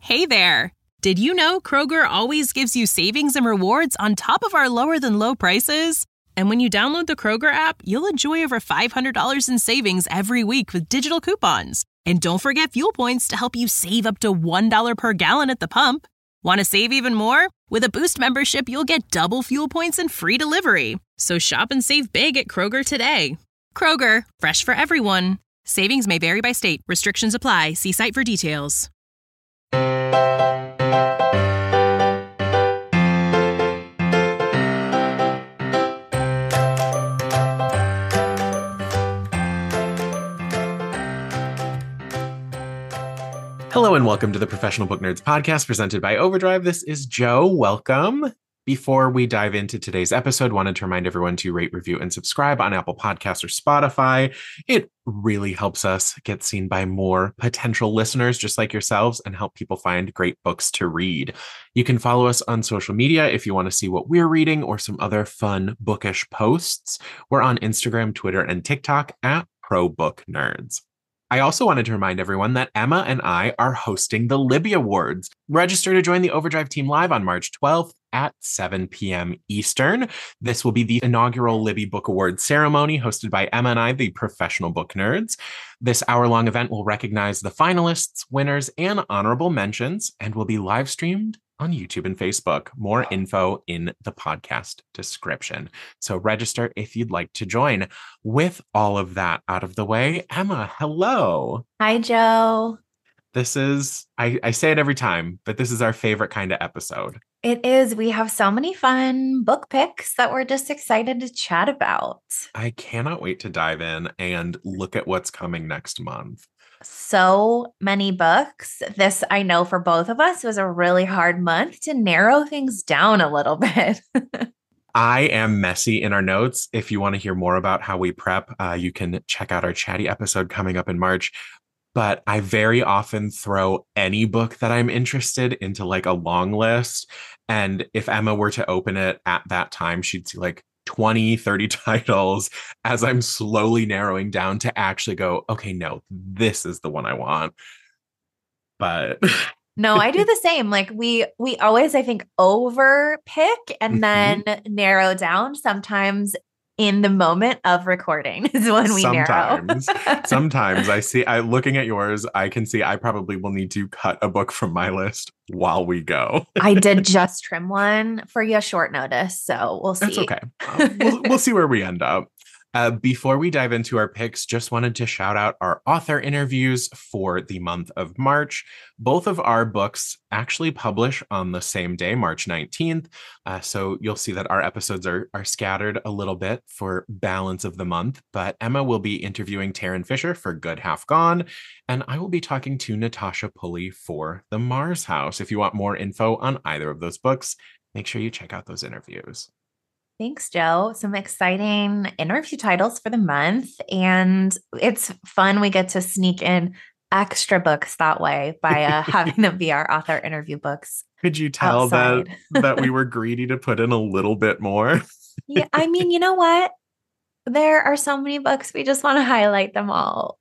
Hey there! Did you know Kroger always gives you savings and rewards on top of our lower than low prices? And when you download the Kroger app, you'll enjoy over $500 in savings every week with digital coupons. And don't forget fuel points to help you save up to $1 per gallon at the pump. Want to save even more? With a Boost membership, you'll get double fuel points and free delivery. So shop and save big at Kroger today. Kroger, fresh for everyone. Savings may vary by state. Restrictions apply. See site for details. Hello and welcome to the Professional Book Nerds podcast presented by Overdrive. This is Joe. Welcome. Before we dive into today's episode, wanted to remind everyone to rate, review, and subscribe on Apple Podcasts or Spotify. It really helps us get seen by more potential listeners just like yourselves and help people find great books to read. You can follow us on social media if you want to see what we're reading or some other fun bookish posts. We're on Instagram, Twitter, and TikTok at ProBookNerds. I also wanted to remind everyone that Emma and I are hosting the Libby Awards. Register to join the Overdrive team live on March 12th at 7 p.m. Eastern. This will be the inaugural Libby Book Awards ceremony hosted by Emma and I, the Professional Book Nerds. This hour-long event will recognize the finalists, winners, and honorable mentions, and will be live streamed on YouTube and Facebook. More info in the podcast description. So register if you'd like to join. With all of that out of the way, Emma, hello. Hi, Joe. This is, I say it every time, but this is our favorite kind of episode. It is. We have so many fun book picks that we're just excited to chat about. I cannot wait to dive in and look at what's coming next month. So many books. This, I know for both of us, was a really hard month to narrow things down a little bit. I am messy in our notes. If you want to hear more about how we prep, you can check out our chatty episode coming up in March. But I very often throw any book that I'm interested into like a long list. And if Emma were to open it at that time, she'd see like 20, 30 titles as I'm slowly narrowing down to actually go, okay, no, this is the one I want. But no, I do the same. Like we always, I think, over pick and then narrow down. Sometimes in the moment of recording is when we narrow. Sometimes looking at yours, I can see I probably will need to cut a book from my list while we go. I did just trim one for you short notice, so we'll see. That's okay. We'll see where we end up. Before we dive into our picks, just wanted to shout out our author interviews for the month of March. Both of our books actually publish on the same day, March 19th. So you'll see that our episodes are scattered a little bit for balance of the month. But Emma will be interviewing Tarryn Fisher for Good Half Gone. And I will be talking to Natasha Pulley for The Mars House. If you want more info on either of those books, make sure you check out those interviews. Thanks, Joe. Some exciting interview titles for the month. And it's fun. We get to sneak in extra books that way by having them be our author interview books. Could you tell that we were greedy to put in a little bit more? Yeah. I mean, you know what? There are so many books. We just want to highlight them all.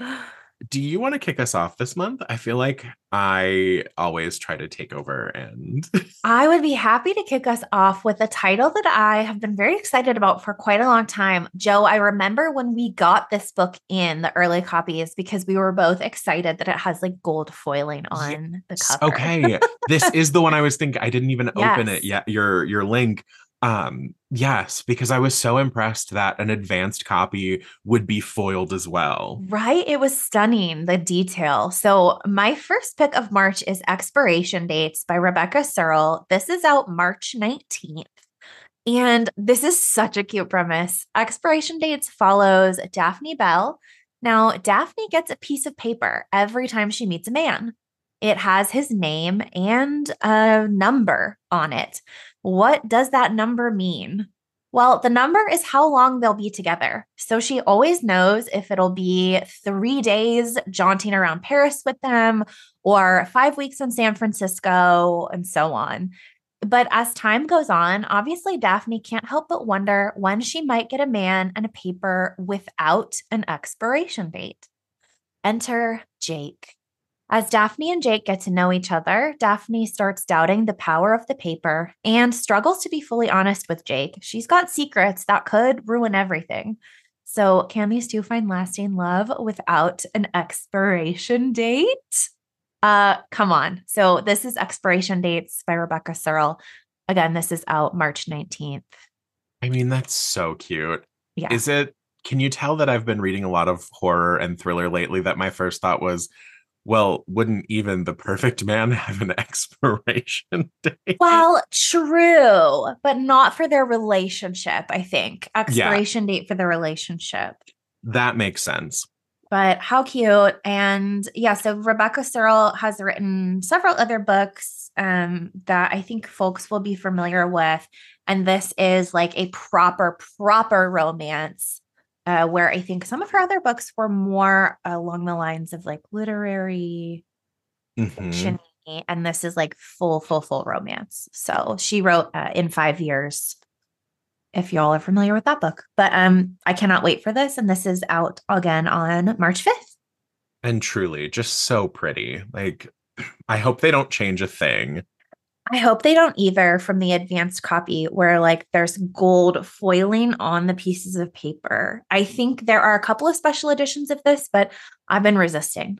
Do you want to kick us off this month? I feel like I always try to take over and I would be happy to kick us off with a title that I have been very excited about for quite a long time. Joe, I remember when we got this book in the early copies because we were both excited that it has like gold foiling on the cover. Okay. This is the one I was thinking. I didn't even open it yet. Your link. Yes, because I was so impressed that an advanced copy would be foiled as well. Right? It was stunning, the detail. So my first pick of March is Expiration Dates by Rebecca Searle. This is out March 19th. And this is such a cute premise. Expiration Dates follows Daphne Bell. Now, Daphne gets a piece of paper every time she meets a man. It has his name and a number on it. What does that number mean? Well, the number is how long they'll be together. So she always knows if it'll be 3 days jaunting around Paris with them or 5 weeks in San Francisco and so on. But as time goes on, obviously Daphne can't help but wonder when she might get a man and a paper without an expiration date. Enter Jake. As Daphne and Jake get to know each other, Daphne starts doubting the power of the paper and struggles to be fully honest with Jake. She's got secrets that could ruin everything. So, can these two find lasting love without an expiration date? Come on. So, this is Expiration Dates by Rebecca Searle. Again, this is out March 19th. I mean, that's so cute. Yeah. Can you tell that I've been reading a lot of horror and thriller lately that my first thought was, well, wouldn't even the perfect man have an expiration date? Well, true, but not for their relationship, I think. Expiration date for the relationship. That makes sense. But how cute. And yeah, so Rebecca Searle has written several other books that I think folks will be familiar with. And this is like a proper romance. Where I think some of her other books were more along the lines of like literary fiction, and this is like full romance. So she wrote In 5 Years, if y'all are familiar with that book. But I cannot wait for this, and this is out again on March 5th. And truly, just so pretty. Like, I hope they don't change a thing. I hope they don't either from the advanced copy where like there's gold foiling on the pieces of paper. I think there are a couple of special editions of this, but I've been resisting.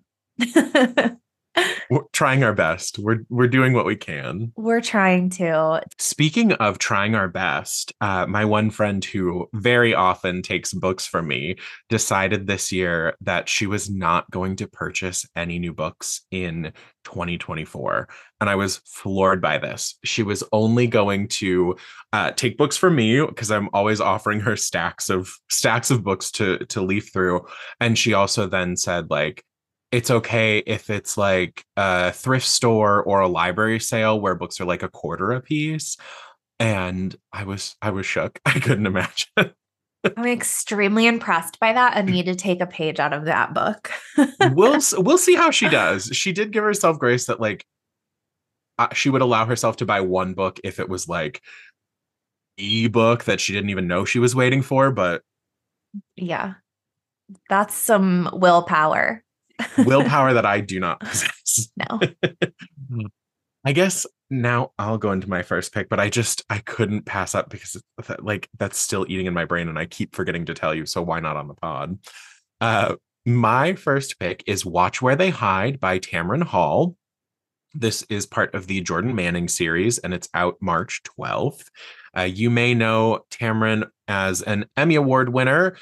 We're trying our best. We're doing what we can. We're trying to. Speaking of trying our best, my one friend who very often takes books from me decided this year that she was not going to purchase any new books in 2024. And I was floored by this. She was only going to take books from me because I'm always offering her stacks of books to leaf through. And she also then said, like, it's okay if it's like a thrift store or a library sale where books are like $0.25 a piece. And I was shook. I couldn't imagine. I'm extremely impressed by that and need to take a page out of that book. We'll see how she does. She did give herself grace that like she would allow herself to buy one book if it was like ebook that she didn't even know she was waiting for. But yeah, that's some willpower. Willpower that I do not possess. No. I guess now I'll go into my first pick, but I couldn't pass up because like that's still eating in my brain and I keep forgetting to tell you. So why not on the pod? My first pick is Watch Where They Hide by Tamron Hall. This is part of the Jordan Manning series and it's out March 12th. You may know Tamron as an Emmy Award winner.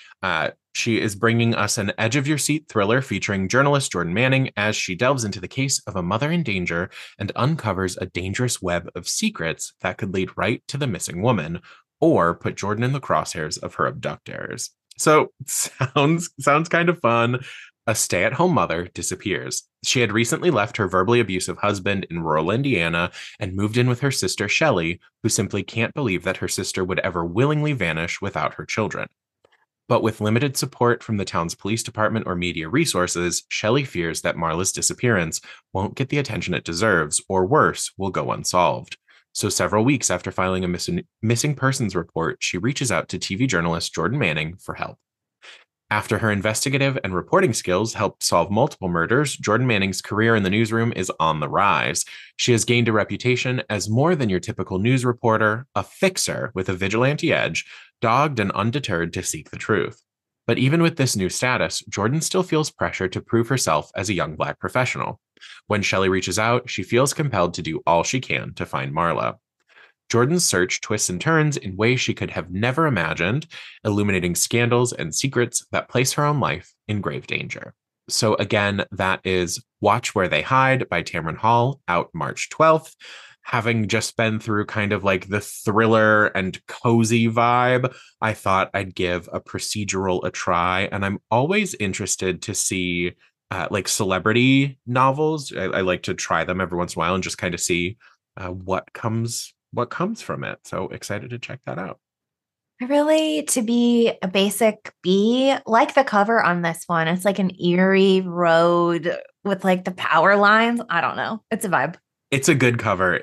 She is bringing us an edge-of-your-seat thriller featuring journalist Jordan Manning as she delves into the case of a mother in danger and uncovers a dangerous web of secrets that could lead right to the missing woman or put Jordan in the crosshairs of her abductors. So, sounds kind of fun. A stay-at-home mother disappears. She had recently left her verbally abusive husband in rural Indiana and moved in with her sister Shelley, who simply can't believe that her sister would ever willingly vanish without her children. But with limited support from the town's police department or media resources, Shelley fears that Marla's disappearance won't get the attention it deserves, or worse, will go unsolved. So several weeks after filing a missing persons report, she reaches out to TV journalist Jordan Manning for help. After her investigative and reporting skills helped solve multiple murders, Jordan Manning's career in the newsroom is on the rise. She has gained a reputation as more than your typical news reporter, a fixer with a vigilante edge, dogged and undeterred to seek the truth. But even with this new status, Jordan still feels pressure to prove herself as a young Black professional. When Shelley reaches out, she feels compelled to do all she can to find Marla. Jordan's search twists and turns in ways she could have never imagined, illuminating scandals and secrets that place her own life in grave danger. So again, that is Watch Where They Hide by Tamron Hall, out March 12th. Having just been through kind of like the thriller and cozy vibe, I thought I'd give a procedural a try. And I'm always interested to see like celebrity novels. I like to try them every once in a while and just kind of see what comes from it. So excited to check that out. Really, to be a basic B, like the cover on this one. It's like an eerie road with like the power lines. I don't know. It's a vibe. It's a good cover.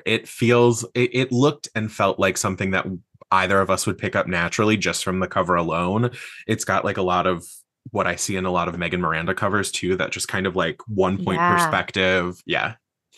It looked and felt like something that either of us would pick up naturally just from the cover alone. It's got like a lot of what I see in a lot of Megan Miranda covers too, that just kind of like one point Yeah, perspective. Yeah.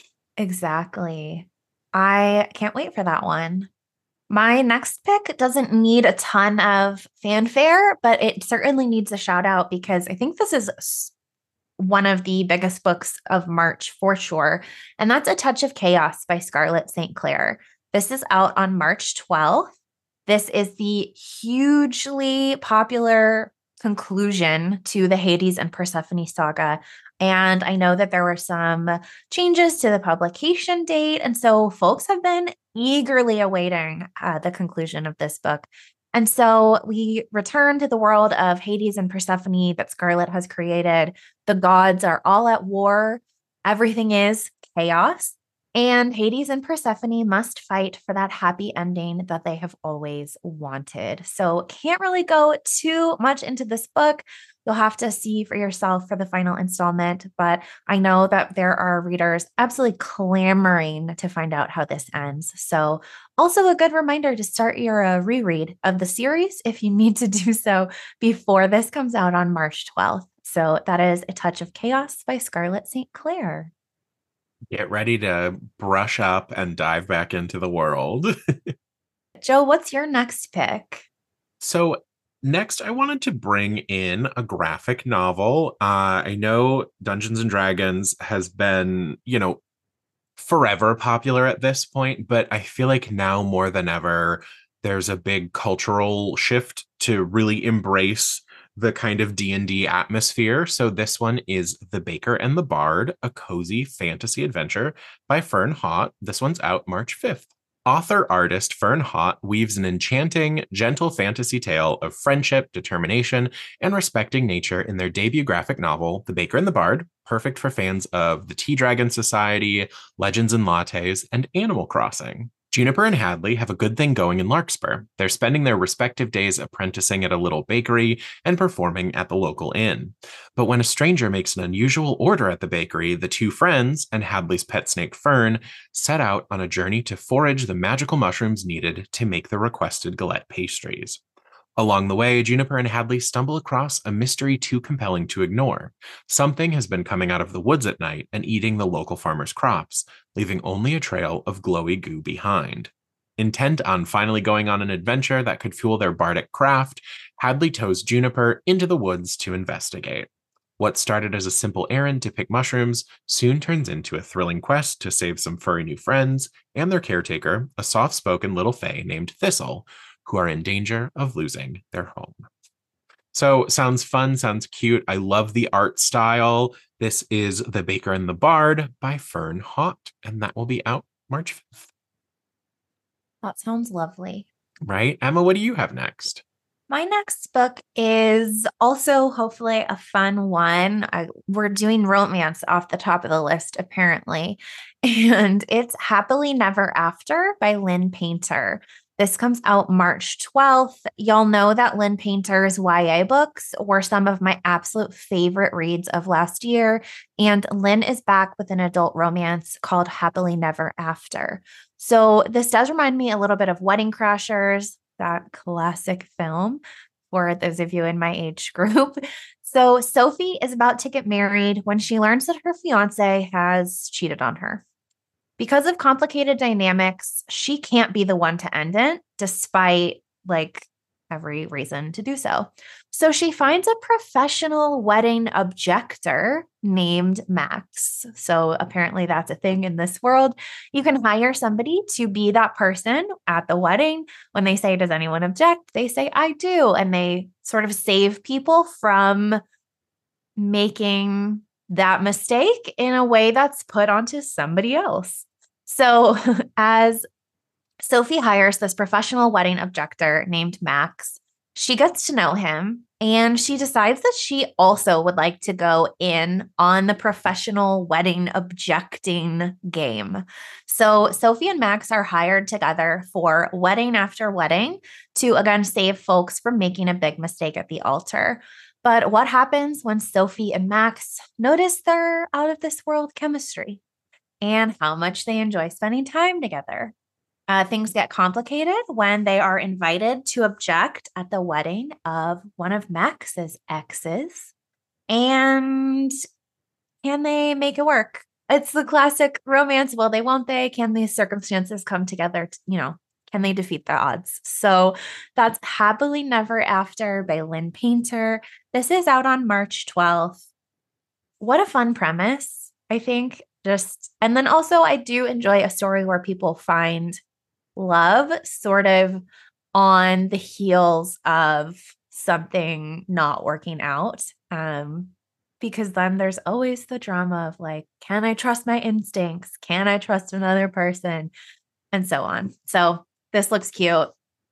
exactly. I can't wait for that one. My next pick doesn't need a ton of fanfare, but it certainly needs a shout out because I think this is one of the biggest books of March for sure. And that's A Touch of Chaos by Scarlett St. Clair. This is out on March 12th. This is the hugely popular conclusion to the Hades and Persephone saga. And I know that there were some changes to the publication date. And so folks have been eagerly awaiting the conclusion of this book. And so we return to the world of Hades and Persephone that Scarlett has created. The gods are all at war. Everything is chaos. And Hades and Persephone must fight for that happy ending that they have always wanted. So, can't really go too much into this book. You'll have to see for yourself for the final installment. But I know that there are readers absolutely clamoring to find out how this ends. So, also a good reminder to start your reread of the series if you need to do so before this comes out on March 12th. So, that is A Touch of Chaos by Scarlett St. Clair. Get ready to brush up and dive back into the world. Joe, what's your next pick? So, next, I wanted to bring in a graphic novel. I know Dungeons and Dragons has been, forever popular at this point, but I feel like now more than ever, there's a big cultural shift to really embrace the kind of D&D atmosphere. So this one is The Baker and the Bard, a cozy fantasy adventure by Fern Haught. This one's out March 5th. Author-artist Fern Haught weaves an enchanting, gentle fantasy tale of friendship, determination, and respecting nature in their debut graphic novel, The Baker and the Bard, perfect for fans of the Tea Dragon Society, Legends and Lattes, and Animal Crossing. Juniper and Hadley have a good thing going in Larkspur. They're spending their respective days apprenticing at a little bakery and performing at the local inn. But when a stranger makes an unusual order at the bakery, the two friends and Hadley's pet snake Fern set out on a journey to forage the magical mushrooms needed to make the requested galette pastries. Along the way, Juniper and Hadley stumble across a mystery too compelling to ignore. Something has been coming out of the woods at night and eating the local farmers' crops, leaving only a trail of glowy goo behind. Intent on finally going on an adventure that could fuel their bardic craft, Hadley tows Juniper into the woods to investigate. What started as a simple errand to pick mushrooms soon turns into a thrilling quest to save some furry new friends and their caretaker, a soft-spoken little fae named Thistle, who are in danger of losing their home. So, sounds fun, sounds cute. I love the art style. This is The Baker and the Bard by Fern Haught, and that will be out March 5th. That sounds lovely. Right? Emma, what do you have next? My next book is also hopefully a fun one. We're doing romance off the top of the list, apparently. And it's Happily Never After by Lynn Painter. This comes out March 12th. Y'all know that Lynn Painter's YA books were some of my absolute favorite reads of last year. And Lynn is back with an adult romance called Happily Never After. So this does remind me a little bit of Wedding Crashers, that classic film for those of you in my age group. So Sophie is about to get married when she learns that her fiance has cheated on her. Because of complicated dynamics, she can't be the one to end it, despite every reason to do so. So she finds a professional wedding objector named Max. So apparently that's a thing in this world. You can hire somebody to be that person at the wedding. When they say, "Does anyone object?" they say, "I do." And they sort of save people from making that mistake in a way that's put onto somebody else. So as Sophie hires this professional wedding objector named Max, she gets to know him and she decides that she also would like to go in on the professional wedding objecting game. So Sophie and Max are hired together for wedding after wedding to, again, save folks from making a big mistake at the altar. But what happens when Sophie and Max notice their out of this world chemistry and how much they enjoy spending time together? Things get complicated when they are invited to object at the wedding of one of Max's exes. And can they make it work? It's the classic romance. Will they, won't they? Can these circumstances come together? Can they defeat the odds? So that's Happily Never After by Lynn Painter. This is out on March 12th. What a fun premise, I think. And then also I do enjoy a story where people find love sort of on the heels of something not working out. Because then there's always the drama of like, can I trust my instincts? Can I trust another person? And so on. So this looks cute.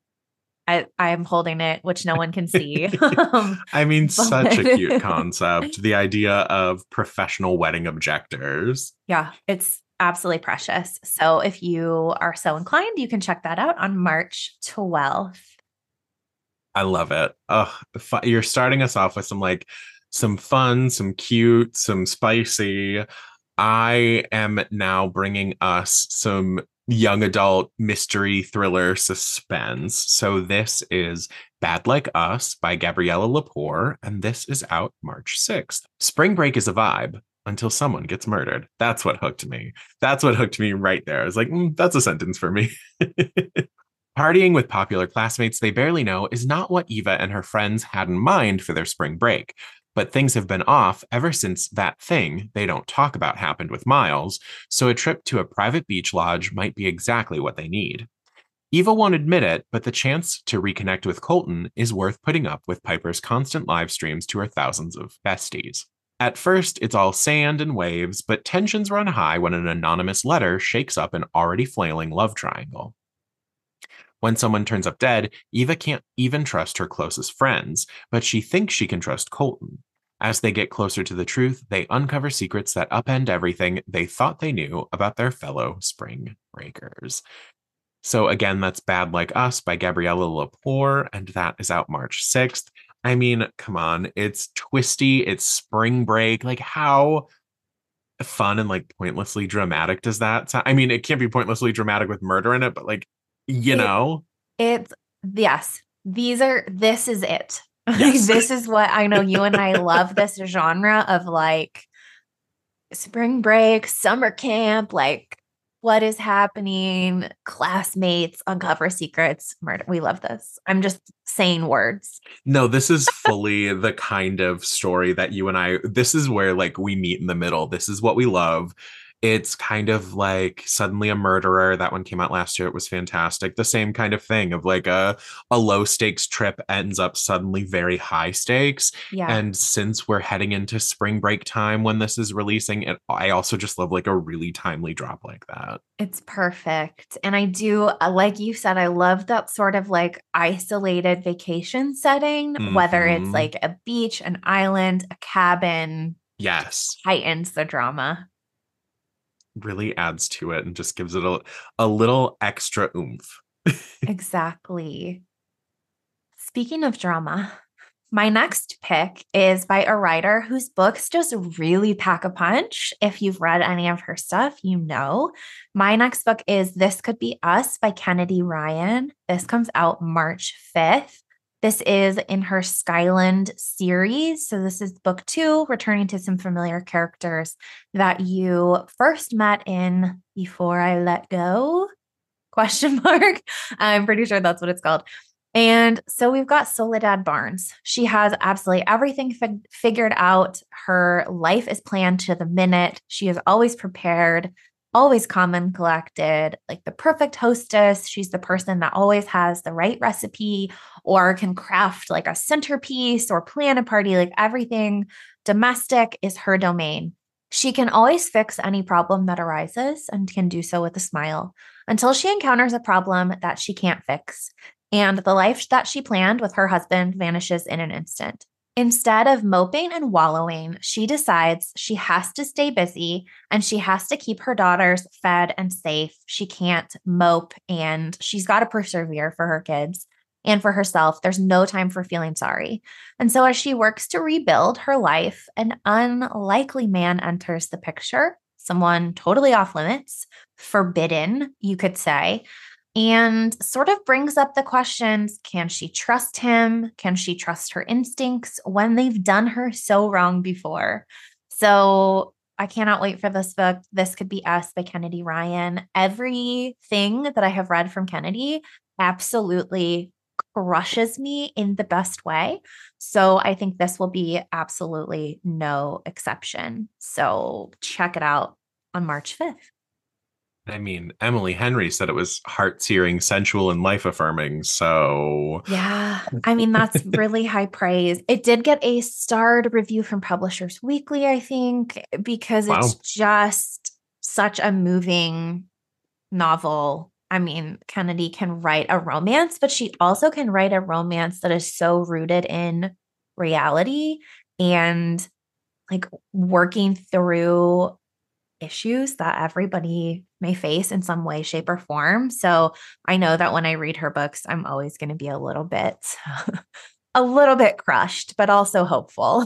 I'm holding it, which no one can see. I mean, such a cute concept. The idea of professional wedding objectors. Yeah, it's absolutely precious. So if you are so inclined, you can check that out on March 12th. I love it. Oh, you're starting us off with some fun, some cute, some spicy. I am now bringing us some young adult mystery thriller suspense. So this is Bad Like Us by Gabriella Lepore, and this is out March 6th. Spring break is a vibe until someone gets murdered. That's what hooked me. That's what hooked me right there. I was like, that's a sentence for me. Partying with popular classmates they barely know is not what Eva and her friends had in mind for their spring break. But things have been off ever since that thing they don't talk about happened with Miles, so a trip to a private beach lodge might be exactly what they need. Eva won't admit it, but the chance to reconnect with Colton is worth putting up with Piper's constant live streams to her thousands of besties. At first, it's all sand and waves, but tensions run high when an anonymous letter shakes up an already flailing love triangle. When someone turns up dead, Eva can't even trust her closest friends, but she thinks she can trust Colton. As they get closer to the truth, they uncover secrets that upend everything they thought they knew about their fellow spring breakers. So again, that's Bad Like Us by Gabriella Lepore, and that is out March 6th. I mean, come on, it's twisty, it's spring break. Like, how fun and like pointlessly dramatic does that sound? I mean, it can't be pointlessly dramatic with murder in it, but like, it's yes, this is it. Yes. This is what I know. You and I love this genre of like spring break, summer camp, like what is happening, classmates, uncover secrets, murder. We love this. I'm just saying words. No, this is fully the kind of story that you and I, this is where like we meet in the middle. This is what we love. It's kind of like Suddenly a Murderer. That one came out last year. It was fantastic. The same kind of thing of like a low stakes trip ends up suddenly very high stakes. Yeah. And since we're heading into spring break time when this is releasing, I also just love like a really timely drop like that. It's perfect. And I do, like you said, I love that sort of like isolated vacation setting, whether it's like a beach, an island, a cabin. Yes. Heightens the drama. Really adds to it and just gives it a little extra oomph. Exactly. Speaking of drama, my next pick is by a writer whose books just really pack a punch. If you've read any of her stuff, you know. My next book is This Could Be Us by Kennedy Ryan. This comes out March 5th. This is in her Skyland series. So this is book 2, returning to some familiar characters that you first met in Before I Let Go? ? I'm pretty sure that's what it's called. And so we've got Soledad Barnes. She has absolutely everything figured out. Her life is planned to the minute. She is always prepared, always calm and collected, like the perfect hostess. She's the person that always has the right recipe or can craft like a centerpiece or plan a party. Like everything domestic is her domain. She can always fix any problem that arises and can do so with a smile until she encounters a problem that she can't fix. And the life that she planned with her husband vanishes in an instant. Instead of moping and wallowing, she decides she has to stay busy and she has to keep her daughters fed and safe. She can't mope and she's got to persevere for her kids and for herself. There's no time for feeling sorry. And so as she works to rebuild her life, an unlikely man enters the picture, someone totally off limits, forbidden, you could say. and sort of brings up the questions, can she trust him? Can she trust her instincts when they've done her so wrong before? So I cannot wait for this book. This Could Be Us by Kennedy Ryan. Everything that I have read from Kennedy absolutely crushes me in the best way. So I think this will be absolutely no exception. So check it out on March 5th. I mean, Emily Henry said it was heart-searing, sensual, and life-affirming. So yeah, I mean, that's really high praise. It did get a starred review from Publishers Weekly, I think, because it's just such a moving novel. I mean, Kennedy can write a romance, but she also can write a romance that is so rooted in reality and like working through issues that everybody may face in some way, shape, or form. So I know that when I read her books, I'm always going to be a little bit crushed, but also hopeful.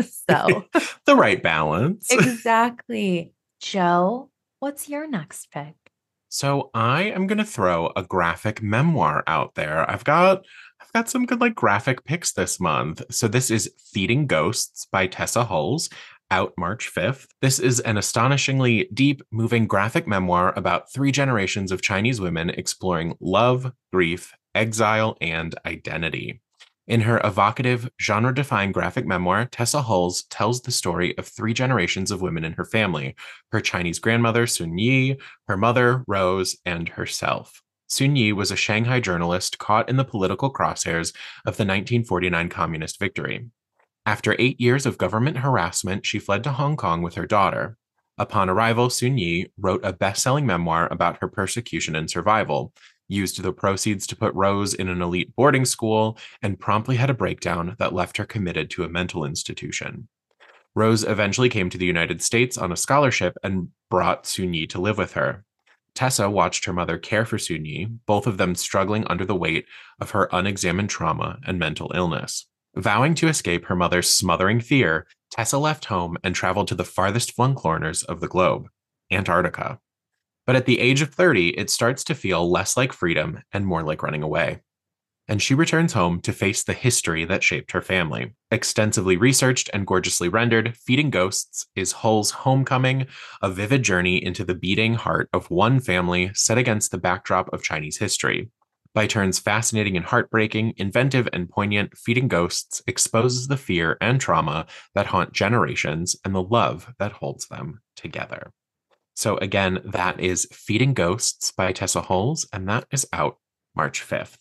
So the right balance. Exactly. Jo, what's your next pick? So I am going to throw a graphic memoir out there. I've got some good like graphic picks this month. So this is Feeding Ghosts by Tessa Hulse, out March 5th. This is an astonishingly deep, moving graphic memoir about 3 generations of Chinese women exploring love, grief, exile, and identity. In her evocative, genre-defying graphic memoir, Tessa Hulse tells the story of 3 generations of women in her family: her Chinese grandmother, Sun Yi, her mother, Rose, and herself. Sun Yi was a Shanghai journalist caught in the political crosshairs of the 1949 communist victory. After 8 years of government harassment, she fled to Hong Kong with her daughter. Upon arrival, Sun Yi wrote a best-selling memoir about her persecution and survival, used the proceeds to put Rose in an elite boarding school, and promptly had a breakdown that left her committed to a mental institution. Rose eventually came to the United States on a scholarship and brought Sun Yi to live with her. Tessa watched her mother care for Sun Yi, both of them struggling under the weight of her unexamined trauma and mental illness. Vowing to escape her mother's smothering fear, Tessa left home and traveled to the farthest flung corners of the globe, Antarctica. But at the age of 30, it starts to feel less like freedom and more like running away. And she returns home to face the history that shaped her family. Extensively researched and gorgeously rendered, Feeding Ghosts is Hulse's homecoming, a vivid journey into the beating heart of one family set against the backdrop of Chinese history. By turns fascinating and heartbreaking, inventive and poignant, Feeding Ghosts exposes the fear and trauma that haunt generations and the love that holds them together. So again, that is Feeding Ghosts by Tessa Hulse, and that is out March 5th.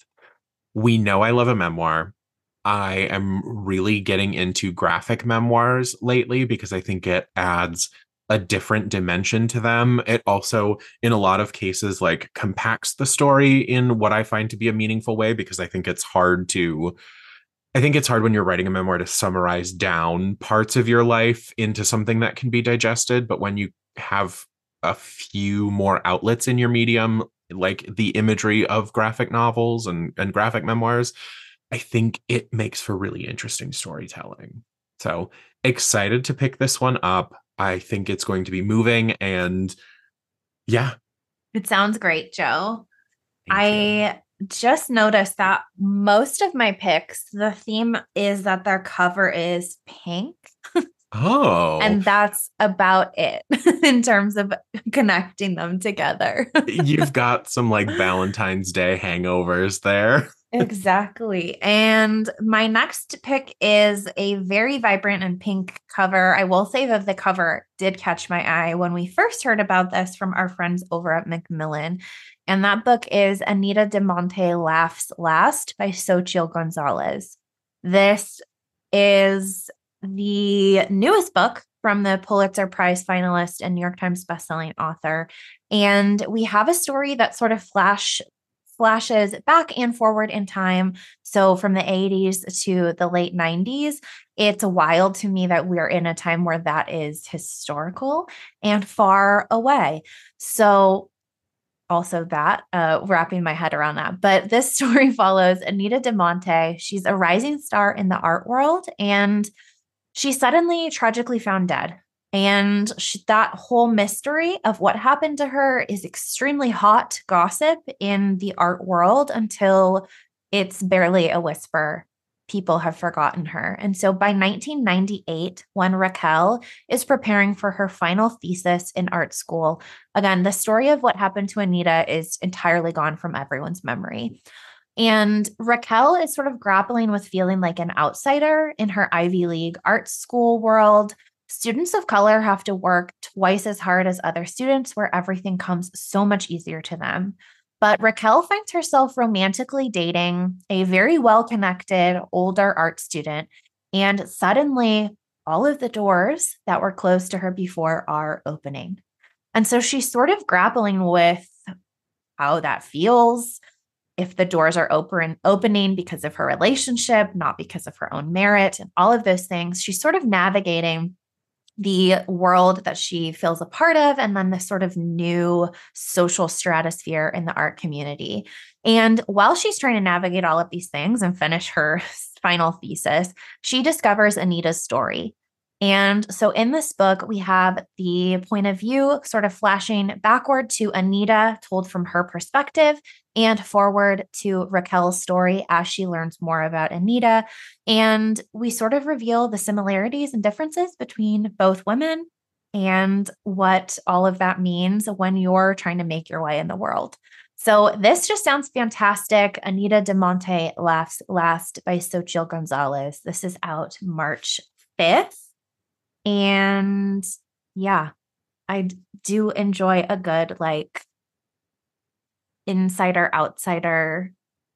We know I love a memoir. I am really getting into graphic memoirs lately because I think it adds a different dimension to them. It also, in a lot of cases, like compacts the story in what I find to be a meaningful way, because I think it's hard when you're writing a memoir to summarize down parts of your life into something that can be digested. But when you have a few more outlets in your medium, like the imagery of graphic novels and graphic memoirs, I think it makes for really interesting storytelling. So excited to pick this one up. I think it's going to be moving, and yeah. It sounds great, Jo. I just noticed that most of my picks, the theme is that their cover is pink. Oh. And that's about it in terms of connecting them together. You've got some like Valentine's Day hangovers there. Exactly. And my next pick is a very vibrant and pink cover. I will say that the cover did catch my eye when we first heard about this from our friends over at Macmillan. And that book is Anita de Monte Laughs Last by Xochitl Gonzalez. This is the newest book from the Pulitzer Prize finalist and New York Times bestselling author. And we have a story that sort of flashes back and forward in time. So from the 80s to the late 90s, it's wild to me that we're in a time where that is historical and far away. So also that, wrapping my head around that. But this story follows Anita de Monte. She's a rising star in the art world, and she's suddenly tragically found dead. And that whole mystery of what happened to her is extremely hot gossip in the art world until it's barely a whisper. People have forgotten her. And so by 1998, when Raquel is preparing for her final thesis in art school, again, the story of what happened to Anita is entirely gone from everyone's memory. And Raquel is sort of grappling with feeling like an outsider in her Ivy League art school world. Students of color have to work twice as hard as other students where everything comes so much easier to them. But Raquel finds herself romantically dating a very well-connected older art student. And suddenly, all of the doors that were closed to her before are opening. And so she's sort of grappling with how that feels, if the doors are opening because of her relationship, not because of her own merit, and all of those things. She's sort of navigating the world that she feels a part of, and then this sort of new social stratosphere in the art community. And while she's trying to navigate all of these things and finish her final thesis, she discovers Anita's story. And so in this book, we have the point of view sort of flashing backward to Anita, told from her perspective, and forward to Raquel's story as she learns more about Anita. And we sort of reveal the similarities and differences between both women and what all of that means when you're trying to make your way in the world. So this just sounds fantastic. Anita de Monte Laughs Last by Xochitl Gonzalez. This is out March 5th. And yeah, I do enjoy a good like insider outsider.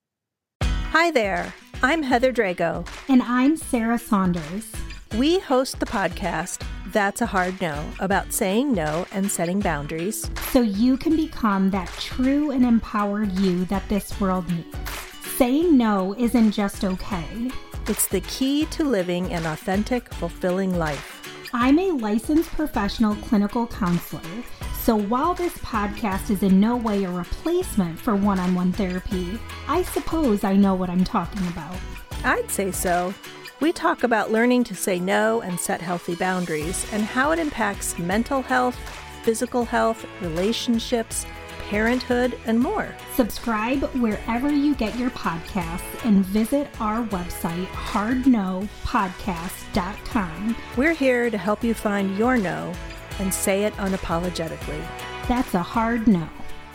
Hi there, I'm Heather Drago. And I'm Sarah Saunders. We host the podcast That's a Hard No, about saying no and setting boundaries. So you can become that true and empowered you that this world needs. Saying no isn't just okay. It's the key to living an authentic, fulfilling life. I'm a licensed professional clinical counselor, so while this podcast is in no way a replacement for one-on-one therapy, I suppose I know what I'm talking about. I'd say so. We talk about learning to say no and set healthy boundaries and how it impacts mental health, physical health, relationships, parenthood, and more. Subscribe wherever you get your podcasts and visit our website, hardnopodcast.com. We're here to help you find your no and say it unapologetically. That's a hard no.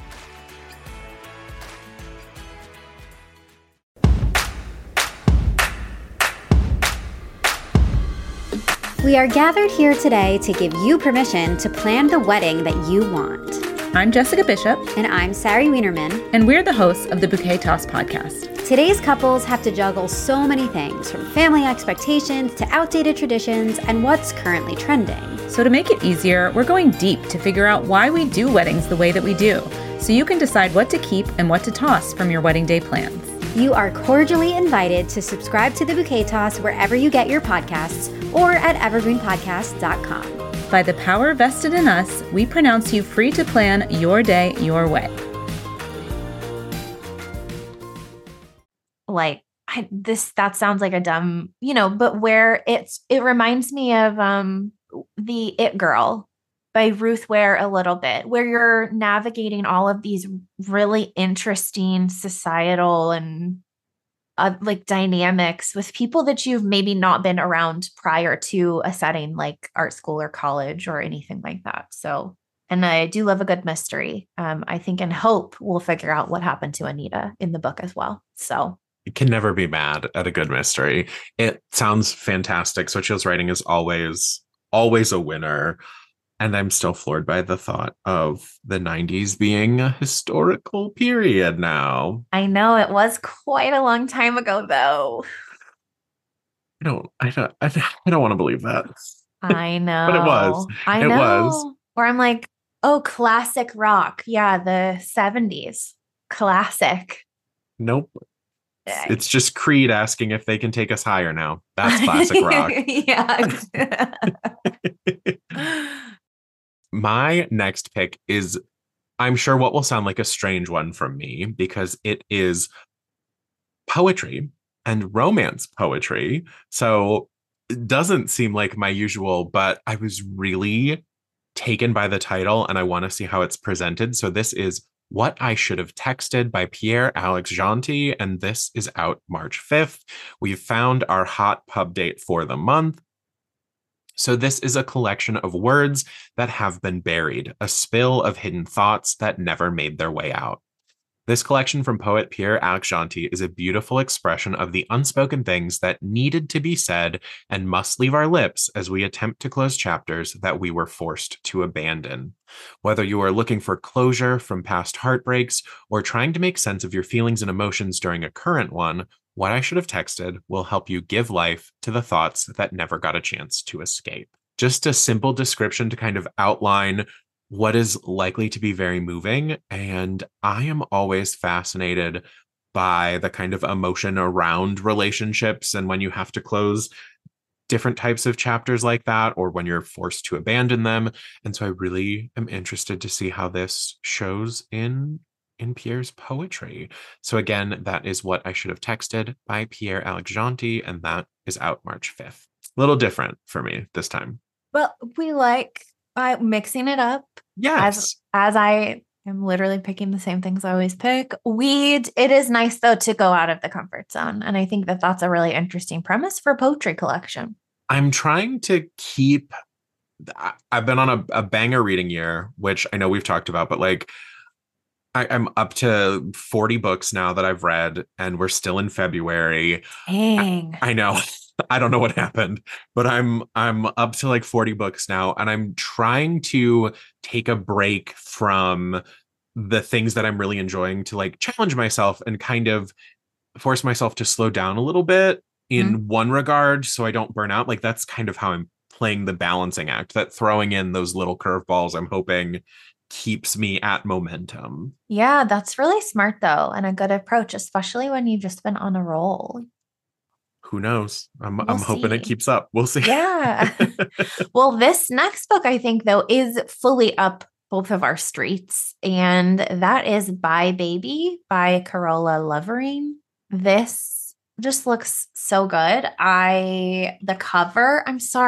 We are gathered here today to give you permission to plan the wedding that you want. I'm Jessica Bishop. And I'm Sari Wienerman. And we're the hosts of the Bouquet Toss podcast. Today's couples have to juggle so many things, from family expectations to outdated traditions and what's currently trending. So to make it easier, we're going deep to figure out why we do weddings the way that we do, so you can decide what to keep and what to toss from your wedding day plans. You are cordially invited to subscribe to the Bouquet Toss wherever you get your podcasts or at evergreenpodcast.com. By the power vested in us, we pronounce you free to plan your day your way. Like that sounds like a dumb, but where it reminds me of the It Girl by Ruth Ware a little bit, where you're navigating all of these really interesting societal and like dynamics with people that you've maybe not been around prior to a setting like art school or college or anything like that. So, and I do love a good mystery. I think and hope we'll figure out what happened to Anita in the book as well. So you can never be mad at a good mystery. It sounds fantastic. Xochitl's writing is always a winner. And I'm still floored by the thought of the 90s being a historical period now. I know it was quite a long time ago, though. I don't want to believe that. I know. But it was. I know. Or I'm like, oh, classic rock. Yeah, the 70s. Classic. Nope. It's just Creed asking if they can take us higher now. That's classic rock. Yeah. My next pick is, I'm sure, what will sound like a strange one from me, because it is poetry and romance poetry. So doesn't seem like my usual, but I was really taken by the title and I want to see how it's presented. So this is What I Should Have Texted by Pierre-Alex Gentil, and this is out March 5th. We've found our hot pub date for the month. So this is a collection of words that have been buried, a spill of hidden thoughts that never made their way out. This collection from poet Pierre-Alex Gentil is a beautiful expression of the unspoken things that needed to be said and must leave our lips as we attempt to close chapters that we were forced to abandon. Whether you are looking for closure from past heartbreaks or trying to make sense of your feelings and emotions during a current one, What I Should Have Texted will help you give life to the thoughts that never got a chance to escape. Just a simple description to kind of outline what is likely to be very moving. And I am always fascinated by the kind of emotion around relationships and when you have to close different types of chapters like that, or when you're forced to abandon them. And so I really am interested to see how this shows in Pierre's poetry. So again, that is What I Should Have Texted by Pierre-Alex Gentil, and that is out March 5th. A little different for me this time. Well, we like mixing it up. Yes. As I am literally picking the same things I always pick. It is nice though to go out of the comfort zone. And I think that that's a really interesting premise for a poetry collection. I'm trying to keep, I've been on a banger reading year, which I know we've talked about, but like I'm up to 40 books now that I've read, and we're still in February. Dang. I know. I don't know what happened, but I'm up to like 40 books now, and I'm trying to take a break from the things that I'm really enjoying to like challenge myself and kind of force myself to slow down a little bit in one regard so I don't burn out. Like that's kind of how I'm playing the balancing act, that throwing in those little curveballs I'm hoping keeps me at momentum. Yeah, that's really smart though, and a good approach, especially when you've just been on a roll. Who knows? I'm We'll hoping see. it keeps up. We'll see. Yeah. Well, this next book, I think, though, is fully up both of our streets. And that is Bye Baby by Carola Lovering. This just looks so good. The cover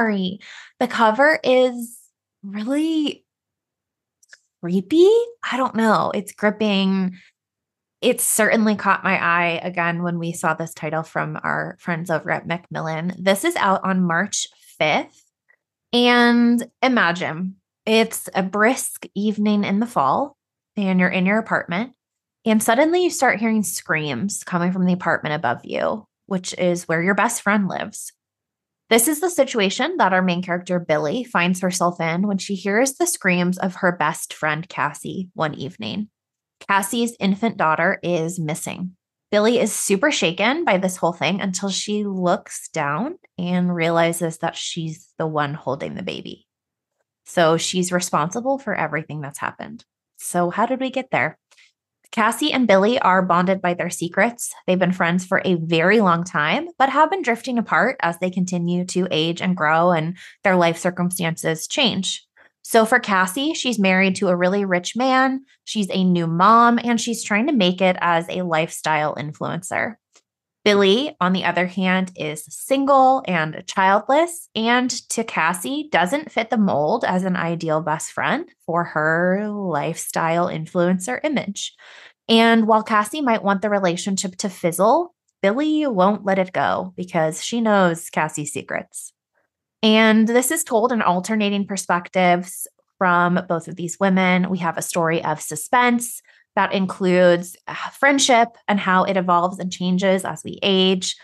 is really creepy. I don't know. It's gripping. It certainly caught my eye again when we saw this title from our friends over at Macmillan. This is out on March 5th. And imagine it's a brisk evening in the fall and you're in your apartment and suddenly you start hearing screams coming from the apartment above you, which is where your best friend lives. This is the situation that our main character, Billy, finds herself in when she hears the screams of her best friend, Cassie, one evening. Cassie's infant daughter is missing. Billy is super shaken by this whole thing until she looks down and realizes that she's the one holding the baby. So she's responsible for everything that's happened. So how did we get there? Cassie and Billy are bonded by their secrets. They've been friends for a very long time, but have been drifting apart as they continue to age and grow and their life circumstances change. So for Cassie, she's married to a really rich man. She's a new mom, and she's trying to make it as a lifestyle influencer. Billy, on the other hand, is single and childless, and to Cassie, doesn't fit the mold as an ideal best friend for her lifestyle influencer image. And while Cassie might want the relationship to fizzle, Billy won't let it go because she knows Cassie's secrets. And this is told in alternating perspectives from both of these women. We have a story of suspense that includes friendship and how it evolves and changes as we age.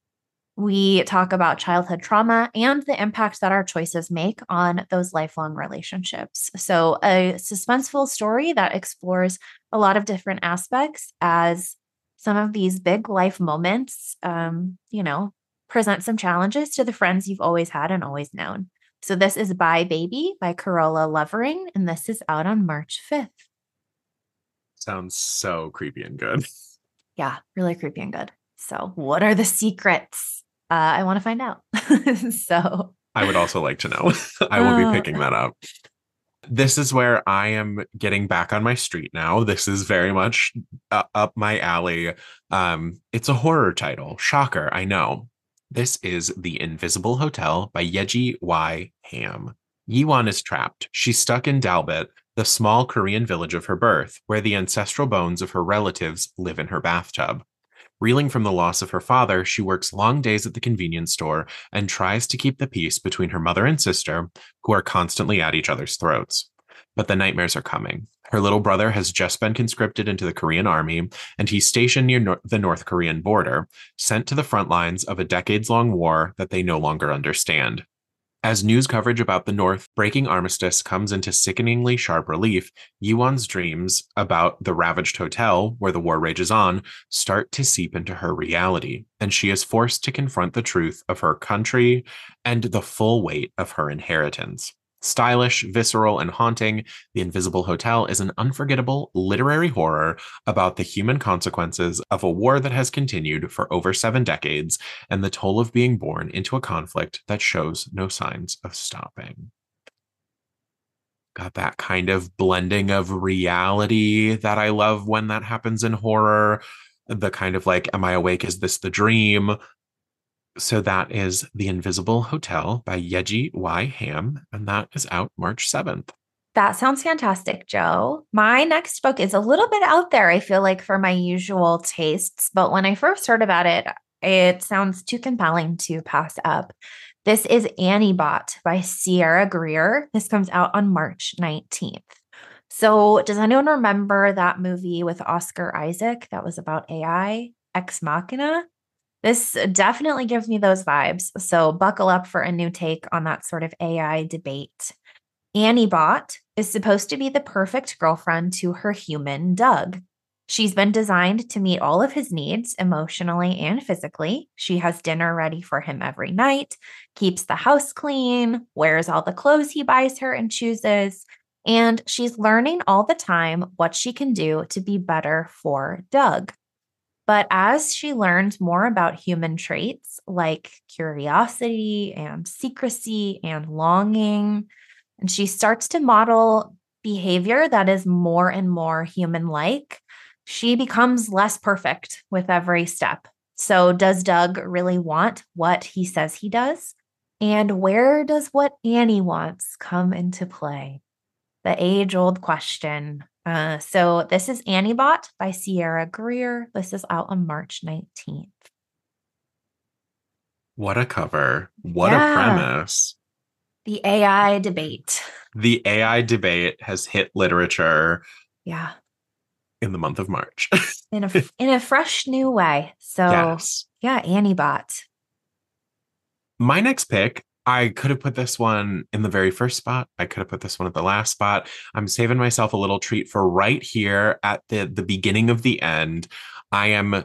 We talk about childhood trauma and the impact that our choices make on those lifelong relationships. So a suspenseful story that explores a lot of different aspects as some of these big life moments, present some challenges to the friends you've always had and always known. So this is Bye Baby by Carola Lovering, and this is out on March 5th. Sounds so creepy and good. Yeah, really creepy and good. So what are the secrets? I want to find out. So I would also like to know. I will be picking that up. This is where I am getting back on my street now. This is very much up my alley. It's a horror title. Shocker, I know. This is The Invisible Hotel by Yeji Y. Ham. Yiwon is trapped. She's stuck in Dalbit, the small Korean village of her birth, where the ancestral bones of her relatives live in her bathtub. Reeling from the loss of her father, she works long days at the convenience store and tries to keep the peace between her mother and sister, who are constantly at each other's throats. But the nightmares are coming. Her little brother has just been conscripted into the Korean army, and he's stationed near the North Korean border, sent to the front lines of a decades-long war that they no longer understand. As news coverage about the North breaking armistice comes into sickeningly sharp relief, Yiwon's dreams about the ravaged hotel, where the war rages on, start to seep into her reality, and she is forced to confront the truth of her country and the full weight of her inheritance. Stylish, visceral, and haunting, The Invisible Hotel is an unforgettable literary horror about the human consequences of a war that has continued for over 7 decades and the toll of being born into a conflict that shows no signs of stopping. Got that kind of blending of reality that I love when that happens in horror. The kind of like, am I awake? Is this the dream? So that is The Invisible Hotel by Yeji Y. Ham, and that is out March 7th. That sounds fantastic, Joe. My next book is a little bit out there, I feel like, for my usual tastes, but when I first heard about it, it sounds too compelling to pass up. This is Annie Bot by Sierra Greer. This comes out on March 19th. So does anyone remember that movie with Oscar Isaac that was about AI, Ex Machina? This definitely gives me those vibes, so buckle up for a new take on that sort of AI debate. Annie Bot is supposed to be the perfect girlfriend to her human, Doug. She's been designed to meet all of his needs emotionally and physically. She has dinner ready for him every night, keeps the house clean, wears all the clothes he buys her and chooses, and she's learning all the time what she can do to be better for Doug. But as she learns more about human traits like curiosity and secrecy and longing, and she starts to model behavior that is more and more human-like, she becomes less perfect with every step. So does Doug really want what he says he does? And where does what Annie wants come into play? The age-old question. So this is Annie Bot by Sierra Greer. This is out on March 19th. What a cover. What a premise. The AI debate. The AI debate has hit literature. Yeah. In the month of March. in a fresh new way. So yes. Yeah, Annie Bot. My next pick, I could have put this one in the very first spot. I could have put this one at the last spot. I'm saving myself a little treat for right here at the beginning of the end. I am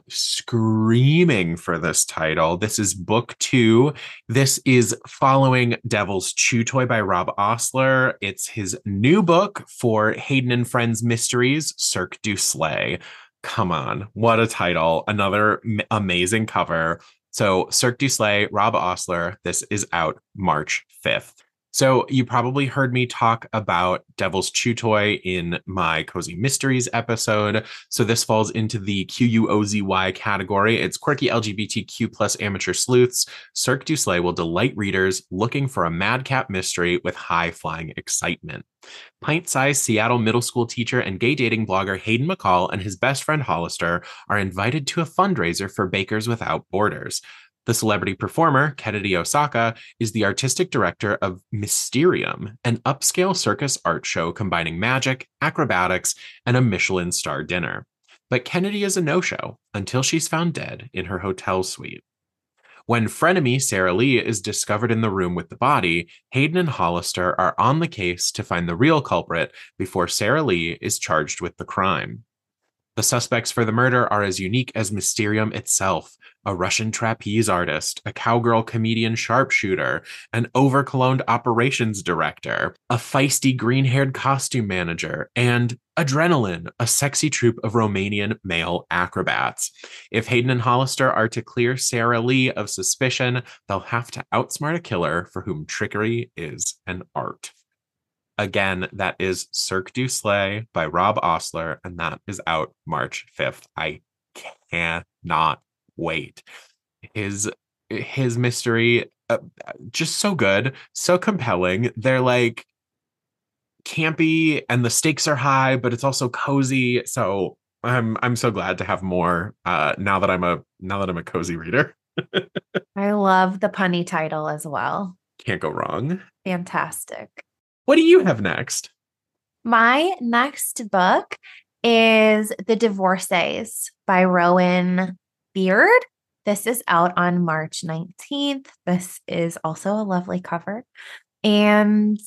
screaming for this title. This is book 2. This is following Devil's Chew Toy by Rob Osler. It's his new book for Hayden and Friends Mysteries, Cirque du Soleil. Come on, what a title. Another amazing cover. So Cirque du Soleil, Rob Osler, this is out March 5th. So you probably heard me talk about Devil's Chew Toy in my Cozy Mysteries episode. So this falls into the QUOZY category. It's quirky LGBTQ plus amateur sleuths. Cirque du Soleil will delight readers looking for a madcap mystery with high-flying excitement. Pint-sized Seattle middle school teacher and gay dating blogger Hayden McCall and his best friend Hollister are invited to a fundraiser for Bakers Without Borders. The celebrity performer, Kennedy Osaka, is the artistic director of Mysterium, an upscale circus art show combining magic, acrobatics, and a Michelin-star dinner. But Kennedy is a no-show until she's found dead in her hotel suite. When frenemy Sarah Lee is discovered in the room with the body, Hayden and Hollister are on the case to find the real culprit before Sarah Lee is charged with the crime. The suspects for the murder are as unique as Mysterium itself, a Russian trapeze artist, a cowgirl comedian sharpshooter, an over-cologned operations director, a feisty green-haired costume manager, and Adrenaline, a sexy troupe of Romanian male acrobats. If Hayden and Hollister are to clear Sarah Lee of suspicion, they'll have to outsmart a killer for whom trickery is an art. Again, that is Cirque du Soleil by Rob Osler, and that is out March 5th. I cannot wait. His his mystery, just so good, so compelling. They're like campy and the stakes are high, but it's also cozy. So I'm so glad to have more now that I'm a cozy reader. I love the punny title as well. Can't go wrong. Fantastic. What do you have next? My next book is The Divorcees by Rowan Beard. This is out on March 19th. This is also a lovely cover. And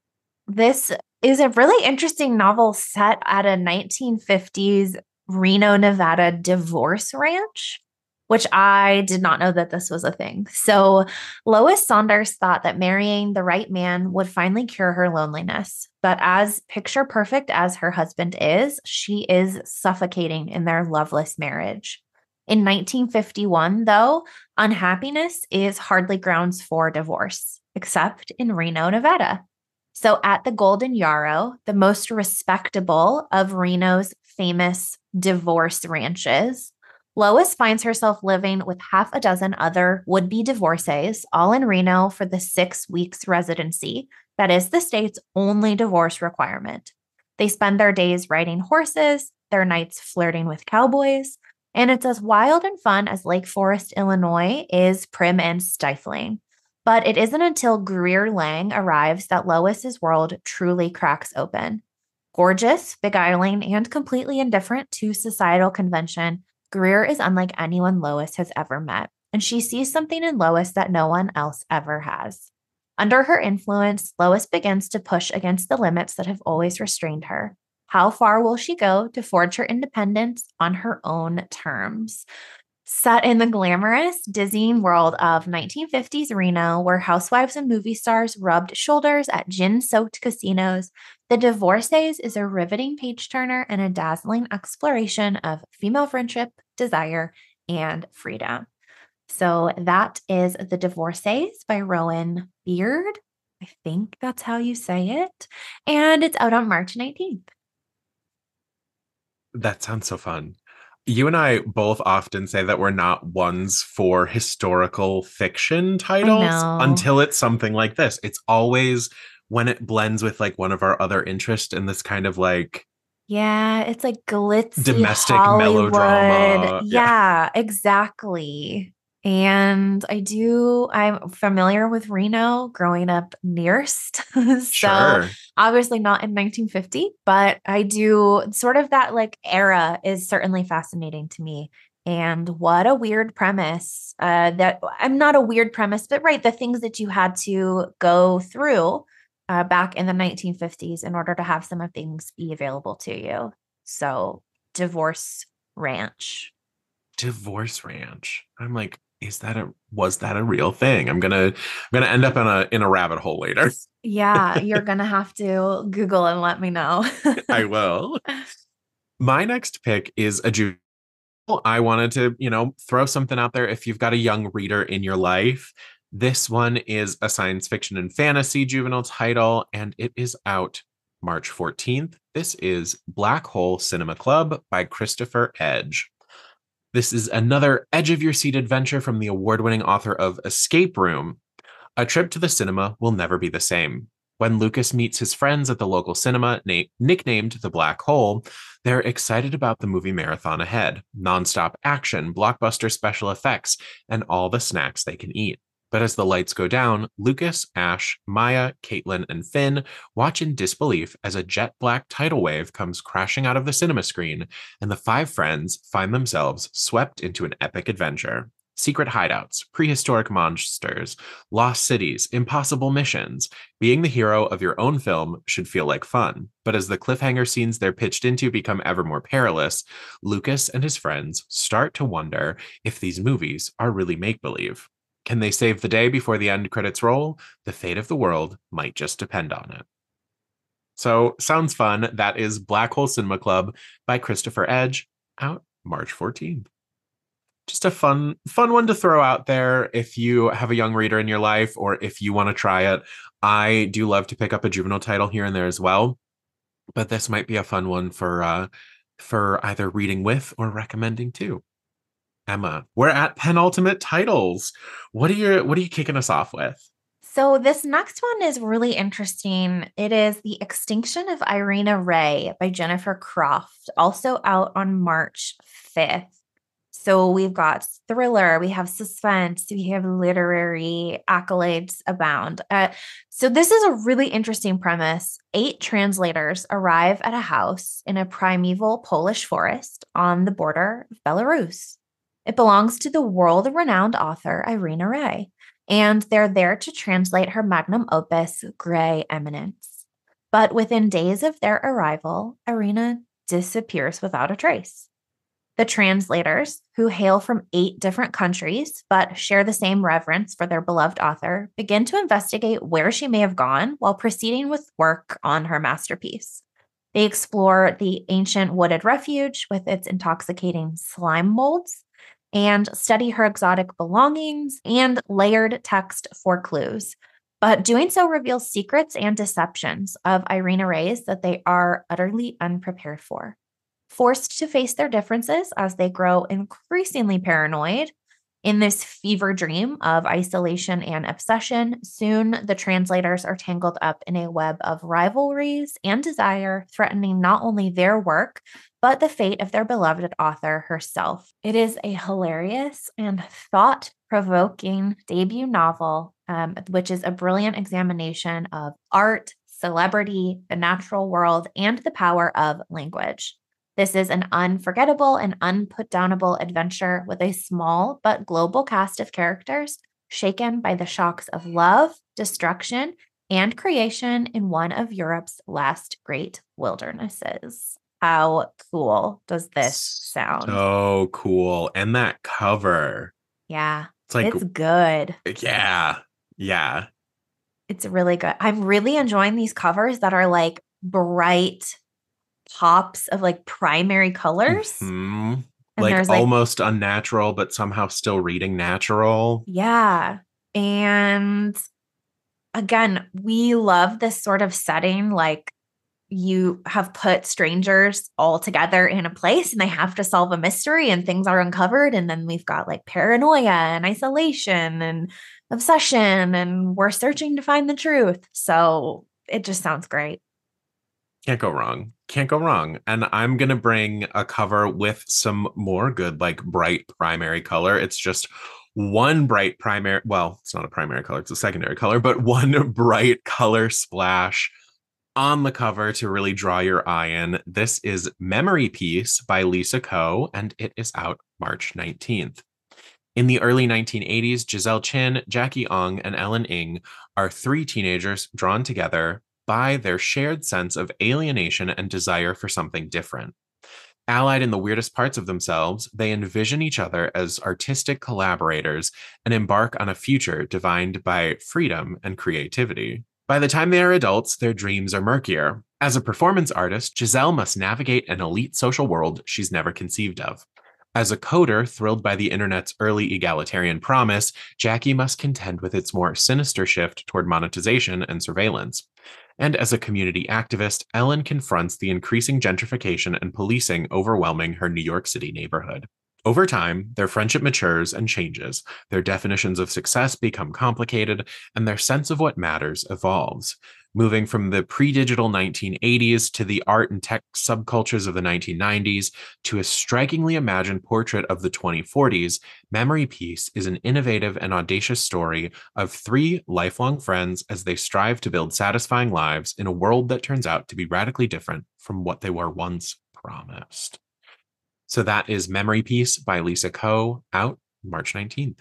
this is a really interesting novel set at a 1950s Reno, Nevada divorce ranch, which I did not know that this was a thing. So Lois Saunders thought that marrying the right man would finally cure her loneliness. But as picture perfect as her husband is, she is suffocating in their loveless marriage. In 1951, though, unhappiness is hardly grounds for divorce, except in Reno, Nevada. So at the Golden Yarrow, the most respectable of Reno's famous divorce ranches, Lois finds herself living with half a dozen other would-be divorcees, all in Reno for the 6 weeks residency. That is the state's only divorce requirement. They spend their days riding horses, their nights flirting with cowboys, and it's as wild and fun as Lake Forest, Illinois is prim and stifling. But it isn't until Greer Lang arrives that Lois's world truly cracks open. Gorgeous, beguiling, and completely indifferent to societal convention, Greer is unlike anyone Lois has ever met, and she sees something in Lois that no one else ever has. Under her influence, Lois begins to push against the limits that have always restrained her. How far will she go to forge her independence on her own terms? Set in the glamorous, dizzying world of 1950s Reno, where housewives and movie stars rubbed shoulders at gin-soaked casinos, The Divorcees is a riveting page-turner and a dazzling exploration of female friendship, desire, and freedom. So that is The Divorcees by Rowan Beard. I think that's how you say it. And it's out on March 19th. That sounds so fun. You and I both often say that we're not ones for historical fiction titles until it's something like this. It's always when it blends with like one of our other interests in this kind of like, yeah, it's like glitzy domestic Hollywood. melodrama. Yeah, exactly. And I'm familiar with Reno growing up nearest. So Sure. obviously not in 1950, but I do sort of that like era is certainly fascinating to me. And what a weird premise that I'm not a weird premise, but right. The things that you had to go through back in the 1950s in order to have some of things be available to you. So Divorce Ranch. I'm like, was that a real thing? I'm gonna end up in a rabbit hole later. Yeah, you're gonna have to Google and let me know. I will. My next pick is a juvenile. I wanted to, throw something out there if you've got a young reader in your life. This one is a science fiction and fantasy juvenile title, and it is out March 14th. This is Black Hole Cinema Club by Christopher Edge. This is another edge-of-your-seat adventure from the award-winning author of Escape Room. A trip to the cinema will never be the same. When Lucas meets his friends at the local cinema, nicknamed the Black Hole, they're excited about the movie marathon ahead, nonstop action, blockbuster special effects, and all the snacks they can eat. But as the lights go down, Lucas, Ash, Maya, Caitlin, and Finn watch in disbelief as a jet black tidal wave comes crashing out of the cinema screen, and the 5 friends find themselves swept into an epic adventure. Secret hideouts, prehistoric monsters, lost cities, impossible missions. Being the hero of your own film should feel like fun. But as the cliffhanger scenes they're pitched into become ever more perilous, Lucas and his friends start to wonder if these movies are really make-believe. Can they save the day before the end credits roll? The fate of the world might just depend on it. So, sounds fun. That is Black Hole Cinema Club by Christopher Edge, out March 14th. Just a fun one to throw out there if you have a young reader in your life or if you want to try it. I do love to pick up a juvenile title here and there as well, but this might be a fun one for either reading with or recommending to. Emma, we're at penultimate titles. What are you kicking us off with? So this next one is really interesting. It is The Extinction of Irina Ray by Jennifer Croft, also out on March 5th. So we've got thriller, we have suspense, we have literary accolades abound. So this is a really interesting premise. 8 translators arrive at a house in a primeval Polish forest on the border of Belarus. It belongs to the world-renowned author Irina Ray, and they're there to translate her magnum opus, Grey Eminence. But within days of their arrival, Irina disappears without a trace. The translators, who hail from 8 different countries but share the same reverence for their beloved author, begin to investigate where she may have gone while proceeding with work on her masterpiece. They explore the ancient wooded refuge with its intoxicating slime molds and study her exotic belongings and layered text for clues. But doing so reveals secrets and deceptions of Irina Ray's that they are utterly unprepared for. Forced to face their differences as they grow increasingly paranoid in this fever dream of isolation and obsession, soon the translators are tangled up in a web of rivalries and desire, threatening not only their work, but the fate of their beloved author herself. It is a hilarious and thought-provoking debut novel, which is a brilliant examination of art, celebrity, the natural world, and the power of language. This is an unforgettable and unputdownable adventure with a small but global cast of characters shaken by the shocks of love, destruction, and creation in one of Europe's last great wildernesses. How cool does this sound? So cool. And that cover. Yeah. It's like, it's good. Yeah. Yeah. It's really good. I'm really enjoying these covers that are like bright pops of like primary colors. Mm-hmm. And like there's almost unnatural, but somehow still reading natural. Yeah. And again, we love this sort of setting. Like you have put strangers all together in a place and they have to solve a mystery and things are uncovered. And then we've got like paranoia and isolation and obsession and we're searching to find the truth. So it just sounds great. Can't go wrong. Can't go wrong. And I'm going to bring a cover with some more good, like bright primary color. It's just one bright primary. Well, it's not a primary color. It's a secondary color, but one bright color splash on the cover to really draw your eye in. This is Memory Piece by Lisa Ko, and it is out March 19th. In the early 1980s, Giselle Chin, Jackie Ong, and Ellen Ng are 3 teenagers drawn together by their shared sense of alienation and desire for something different. Allied in the weirdest parts of themselves, they envision each other as artistic collaborators and embark on a future defined by freedom and creativity. By the time they are adults, their dreams are murkier. As a performance artist, Giselle must navigate an elite social world she's never conceived of. As a coder thrilled by the internet's early egalitarian promise, Jackie must contend with its more sinister shift toward monetization and surveillance. And as a community activist, Ellen confronts the increasing gentrification and policing overwhelming her New York City neighborhood. Over time, their friendship matures and changes, their definitions of success become complicated, and their sense of what matters evolves. Moving from the pre-digital 1980s to the art and tech subcultures of the 1990s to a strikingly imagined portrait of the 2040s, Memory Piece is an innovative and audacious story of 3 lifelong friends as they strive to build satisfying lives in a world that turns out to be radically different from what they were once promised. So that is Memory Piece by Lisa Ko, out March 19th.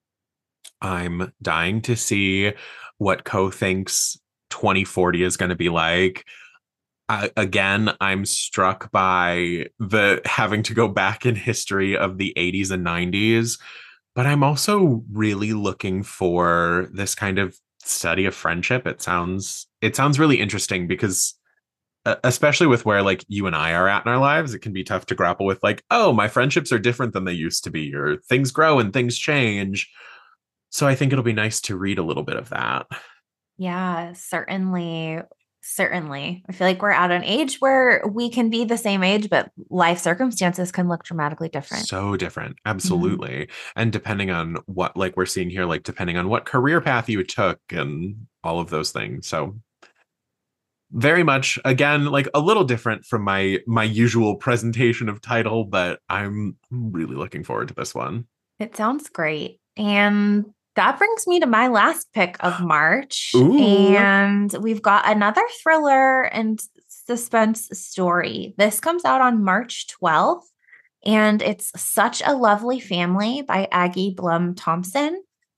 I'm dying to see what Ko thinks 2040 is going to be like. Again, I'm struck by the having to go back in history of the 80s and 90s, but I'm also really looking for this kind of study of friendship. It sounds really interesting because especially with where like you and I are at in our lives, it can be tough to grapple with like, oh, my friendships are different than they used to be, or things grow and things change. So I think it'll be nice to read a little bit of that. Yeah, certainly. Certainly. I feel like we're at an age where we can be the same age, but life circumstances can look dramatically different. So different. Absolutely. And depending on what, like we're seeing here, like depending on what career path you took and all of those things. So very much, again, like a little different from my usual presentation of title, but I'm really looking forward to this one. It sounds great. And that brings me to my last pick of March. Ooh. And we've got another thriller and suspense story. This comes out on March 12th, and it's Such a Lovely Family by Aggie Blum Thompson.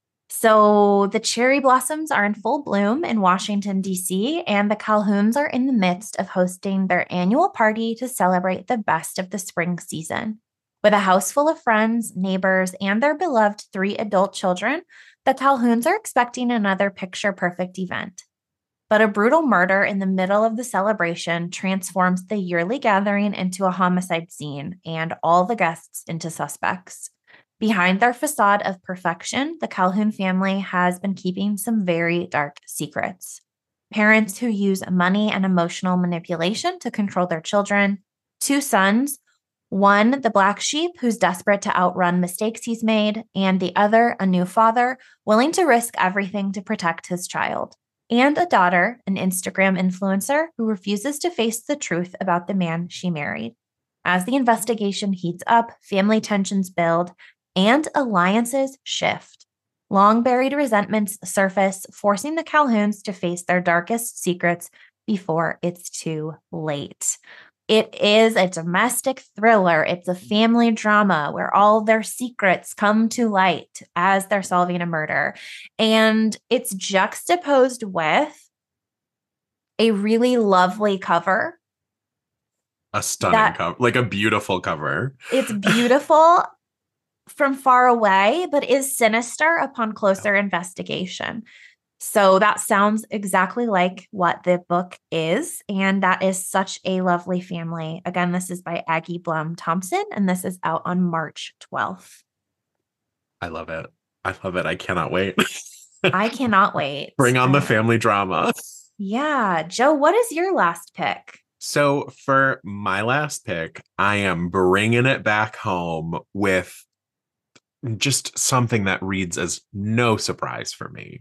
So the cherry blossoms are in full bloom in Washington, D.C., and the Calhouns are in the midst of hosting their annual party to celebrate the best of the spring season. With a house full of friends, neighbors, and their beloved 3 adult children, the Calhouns are expecting another picture-perfect event. But a brutal murder in the middle of the celebration transforms the yearly gathering into a homicide scene and all the guests into suspects. Behind their facade of perfection, the Calhoun family has been keeping some very dark secrets. Parents who use money and emotional manipulation to control their children, 2 sons, one, the black sheep, who's desperate to outrun mistakes he's made, and the other, a new father, willing to risk everything to protect his child, and a daughter, an Instagram influencer, who refuses to face the truth about the man she married. As the investigation heats up, family tensions build, and alliances shift. Long-buried resentments surface, forcing the Calhouns to face their darkest secrets before it's too late. It is a domestic thriller. It's a family drama where all their secrets come to light as they're solving a murder. And it's juxtaposed with a really lovely cover. A stunning cover, like a beautiful cover. It's beautiful from far away, but is sinister upon closer investigation. So that sounds exactly like what the book is. And that is Such a Lovely Family. Again, this is by Aggie Blum Thompson, and this is out on March 12th. I love it. I love it. I cannot wait. I cannot wait. Bring on the family drama. Yeah. Joe, what is your last pick? So for my last pick, I am bringing it back home with just something that reads as no surprise for me.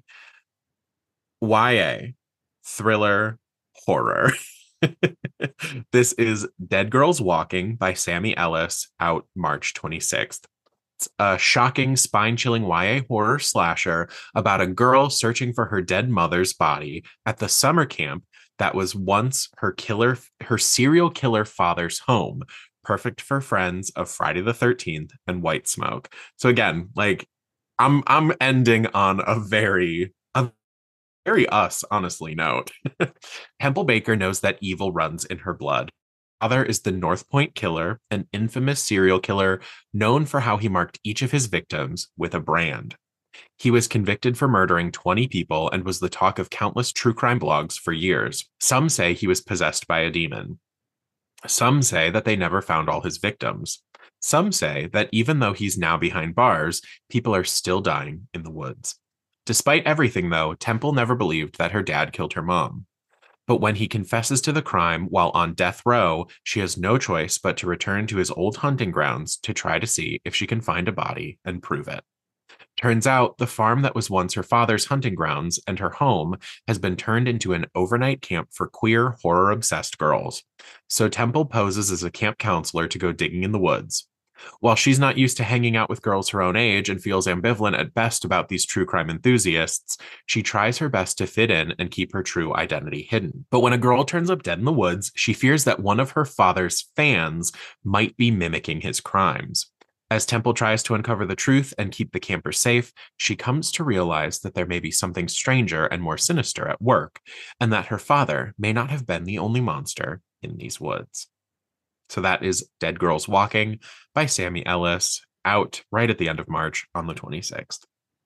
YA, thriller, horror. This is Dead Girls Walking by Sammy Ellis, out March 26th. It's a shocking, spine-chilling YA horror slasher about a girl searching for her dead mother's body at the summer camp that was once her serial killer father's home, perfect for friends of Friday the 13th and White Smoke. So again, like I'm ending on a very us, honestly, note. Temple Baker knows that evil runs in her blood. Her father is the North Point Killer, an infamous serial killer known for how he marked each of his victims with a brand. He was convicted for murdering 20 people and was the talk of countless true crime blogs for years. Some say he was possessed by a demon. Some say that they never found all his victims. Some say that even though he's now behind bars, people are still dying in the woods. Despite everything, though, Temple never believed that her dad killed her mom. But when he confesses to the crime while on death row, she has no choice but to return to his old hunting grounds to try to see if she can find a body and prove it. Turns out the farm that was once her father's hunting grounds and her home has been turned into an overnight camp for queer, horror-obsessed girls. So Temple poses as a camp counselor to go digging in the woods. While she's not used to hanging out with girls her own age and feels ambivalent at best about these true crime enthusiasts, she tries her best to fit in and keep her true identity hidden. But when a girl turns up dead in the woods, she fears that one of her father's fans might be mimicking his crimes. As Temple tries to uncover the truth and keep the campers safe, she comes to realize that there may be something stranger and more sinister at work, and that her father may not have been the only monster in these woods. So that is Dead Girls Walking by Sammy Ellis, out right at the end of March on the 26th.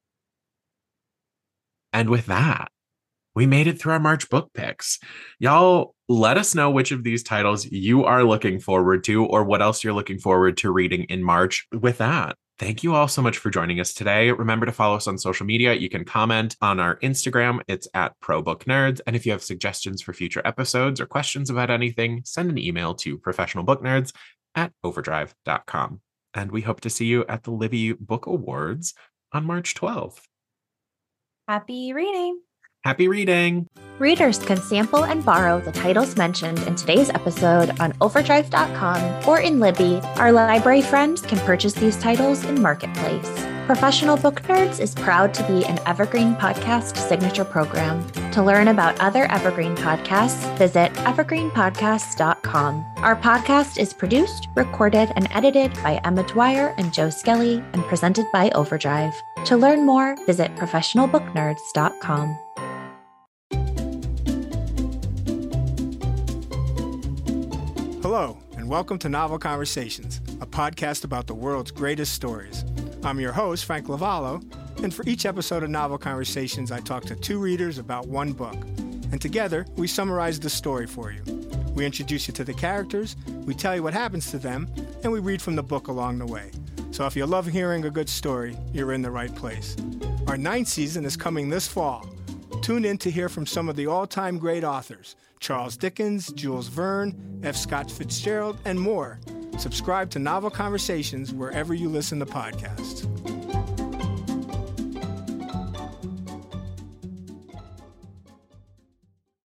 And with that, we made it through our March book picks. Y'all, let us know which of these titles you are looking forward to or what else you're looking forward to reading in March. With that, Thank you all so much for joining us today. Remember to follow us on social media. You can comment on our Instagram. It's at ProBookNerds. And if you have suggestions for future episodes or questions about anything, send an email to professionalbooknerds@overdrive.com. And we hope to see you at the Libby Book Awards on March 12th. Happy reading! Happy reading! Readers can sample and borrow the titles mentioned in today's episode on overdrive.com or in Libby. Our library friends can purchase these titles in Marketplace. Professional Book Nerds is proud to be an Evergreen Podcast signature program. To learn about other Evergreen podcasts, visit evergreenpodcasts.com. Our podcast is produced, recorded, and edited by Emma Dwyer and Joe Skelly and presented by Overdrive. To learn more, visit professionalbooknerds.com. Hello, and welcome to Novel Conversations, a podcast about the world's greatest stories. I'm your host, Frank Lavallo, and for each episode of Novel Conversations, I talk to two readers about one book. And together, we summarize the story for you. We introduce you to the characters, we tell you what happens to them, and we read from the book along the way. So if you love hearing a good story, you're in the right place. Our 9th season is coming this fall. Tune in to hear from some of the all-time great authors, Charles Dickens, Jules Verne, F. Scott Fitzgerald, and more. Subscribe to Novel Conversations wherever you listen to podcasts.